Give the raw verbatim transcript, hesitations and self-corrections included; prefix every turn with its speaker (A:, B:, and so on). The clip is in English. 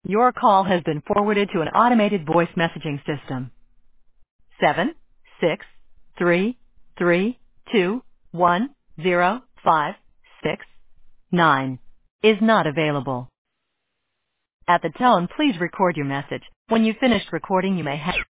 A: Your call has been forwarded to an automated voice messaging system. Seven six three three two one zero five six nine is not available. At the tone, please record your message. When you've finished recording, you may hang.